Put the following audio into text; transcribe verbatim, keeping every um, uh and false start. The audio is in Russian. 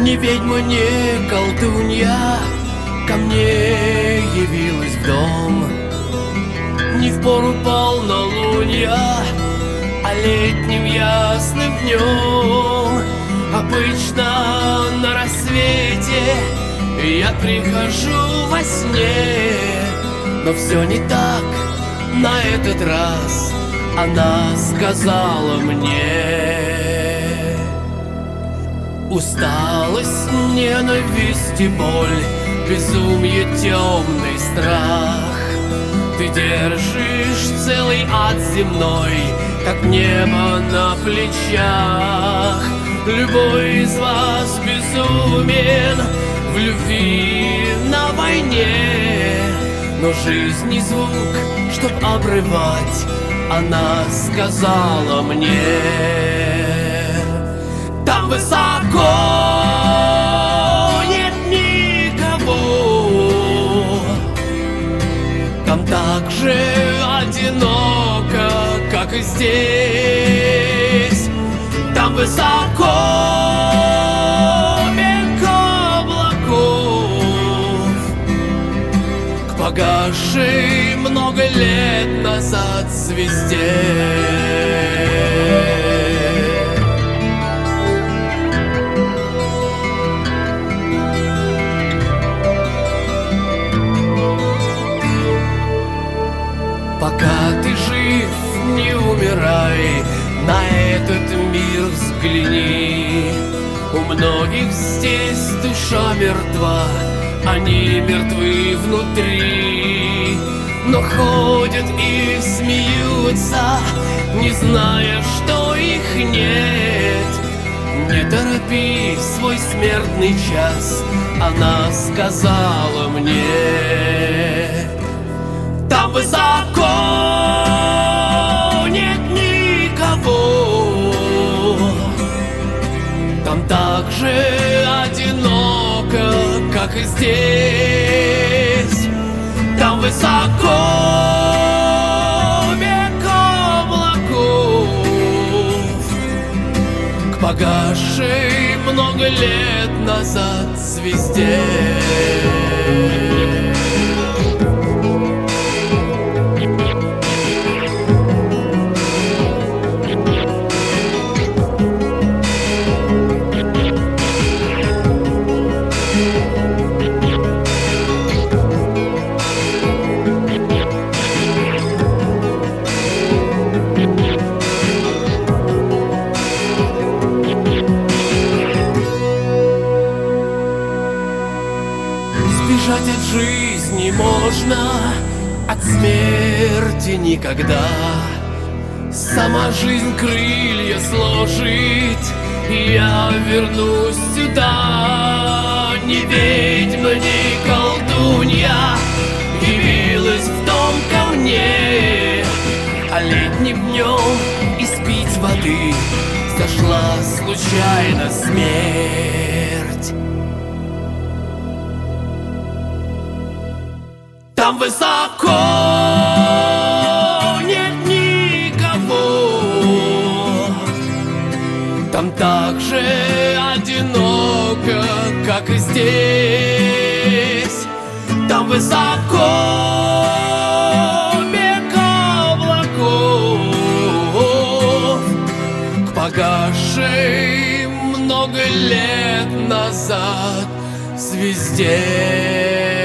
Ни ведьма, ни колдунья ко мне явилась в дом. Не в пору полнолуния, а летним ясным днем. Обычно на рассвете я прихожу во сне, но все не так на этот раз. Она сказала мне: усталость, ненависть и боль, безумие, темный страх. Ты держишь целый ад земной, как небо на плечах. Любой из вас безумен в любви на войне, но жизнь не звук, чтоб обрывать. Она сказала мне: там высоко нет никого, там так же одиноко, как и здесь. Там высоко век облаков, к погасшей много лет назад звезде. Пока ты жив, не умирай, на этот мир взгляни. У многих здесь душа мертва, они мертвы внутри, но ходят и смеются, не зная, что их нет. Не торопи свой смертный час, она сказала мне: там высоко нет никого, там так же одиноко, как и здесь. Там высоко век облаков, к погасшей много лет назад звезде. Сбежать от жизни можно, от смерти никогда. Сама жизнь крылья сложит, и я вернусь сюда. Ни ведьма, ни колдунья явилась в дом ко мне, а летним днем испить воды сошла случайно смерть. Там высоко нет никого, там так же одиноко, как и здесь. Там высоко век облаков, к погасшей много лет назад звезде.